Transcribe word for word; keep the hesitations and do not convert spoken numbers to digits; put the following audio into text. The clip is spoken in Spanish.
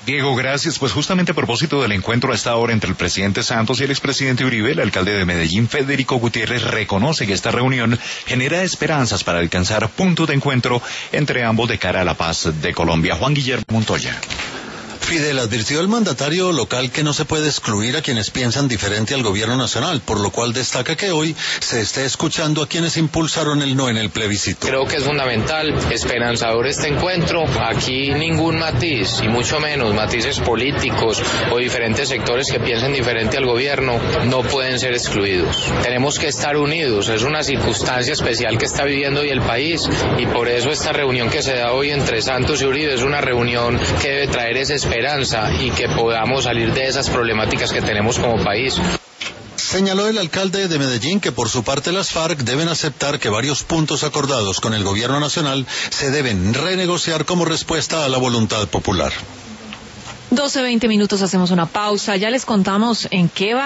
Diego, gracias. Pues justamente a propósito del encuentro a esta hora entre el presidente Santos y el expresidente Uribe, el alcalde de Medellín, Federico Gutiérrez, reconoce que esta reunión genera esperanzas para alcanzar punto de encuentro entre ambos de cara a la paz de Colombia. Juan Guillermo Montoya. Fidel, advirtió el mandatario local que no se puede excluir a quienes piensan diferente al gobierno nacional, por lo cual destaca que hoy se esté escuchando a quienes impulsaron el no en el plebiscito. Creo que es fundamental, esperanzador este encuentro. Aquí ningún matiz, y mucho menos matices políticos o diferentes sectores que piensen diferente al gobierno, no pueden ser excluidos. Tenemos que estar unidos, es una circunstancia especial que está viviendo hoy el país, y por eso esta reunión que se da hoy entre Santos y Uribe es una reunión que debe traer esa esperanza y que podamos salir de esas problemáticas que tenemos como país. Señaló el alcalde de Medellín que por su parte las FARC deben aceptar que varios puntos acordados con el gobierno nacional se deben renegociar como respuesta a la voluntad popular. doce veinte minutos, hacemos una pausa. Ya les contamos en qué va